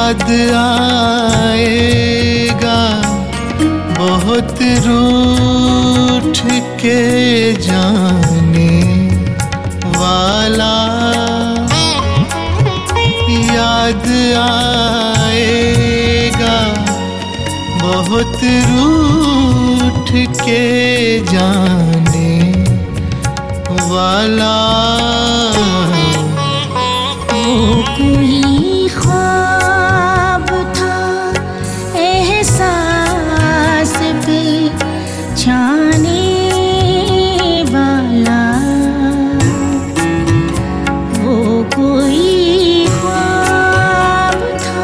याद आएगा बहुत रूठ के जाने वाला, याद आएगा बहुत रूठ के जाने वाला। वो कोई ख्वाब था एहसास पे छाने वाला, वो कोई ख्वाब था,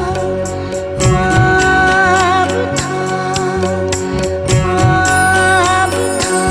ख्वाब था, ख्वाब था।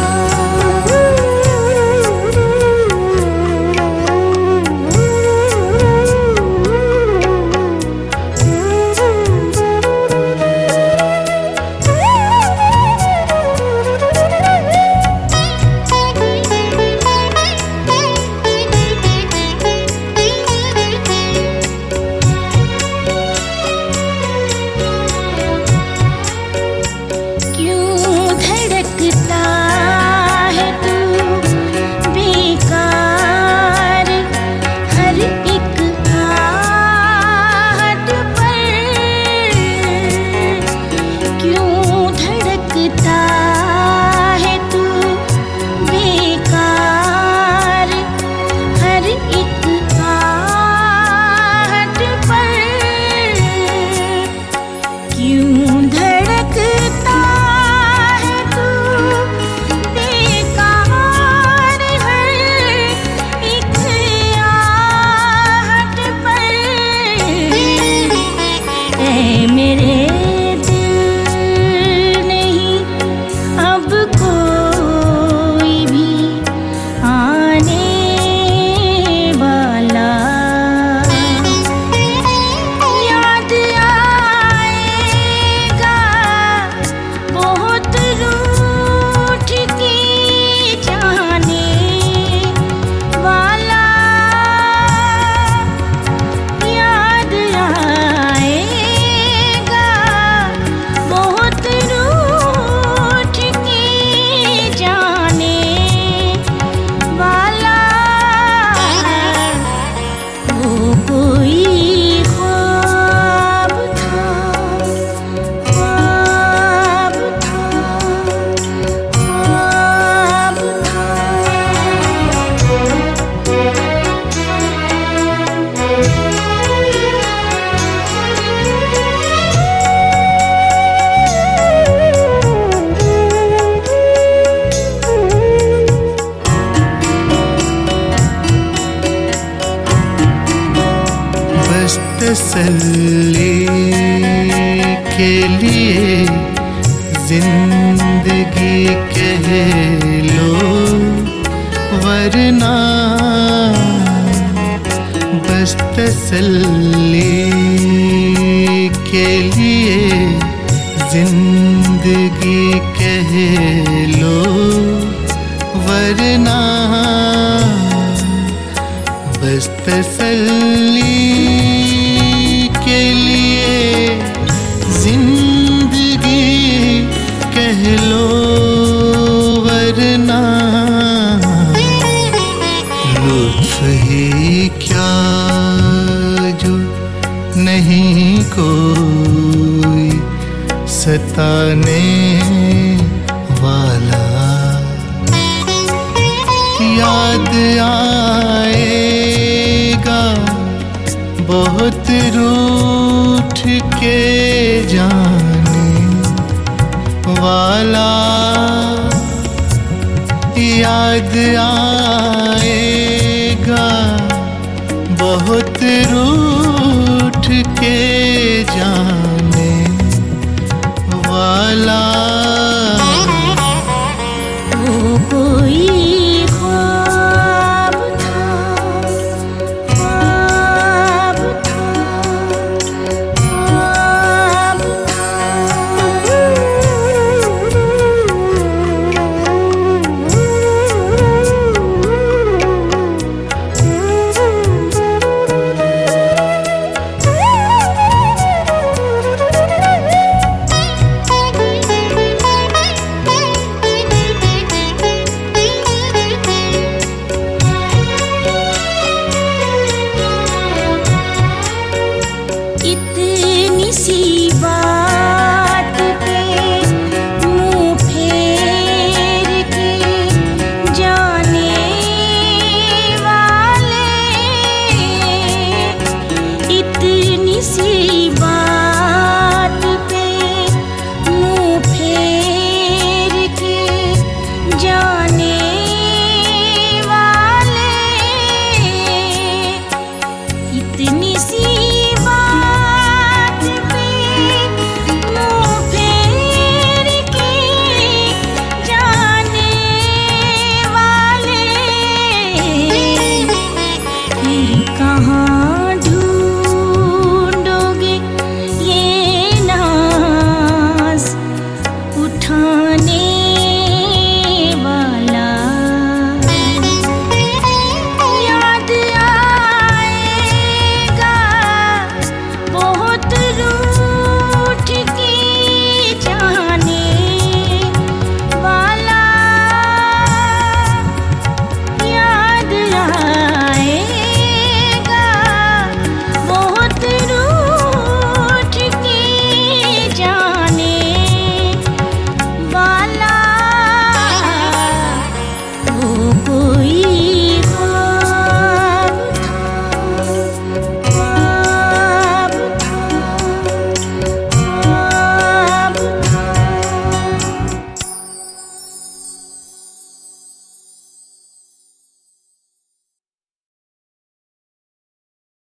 तसल्ली के लिए जिंदगी कह लो, वरना बस तसल्ली के लिए जिंदगी कह लो, वरना बस तसल्ली के लिए जिंदगी कह लो, वरना लुत्फ ही क्या जो नहीं कोई सताने वाला। याद आएगा बहुत रूठ के जाने वाला, याद आएगा बहुत रूठ के जाने वाला। वो कोई ख्वाब था, ख्वाब था, ख्वाब था। जा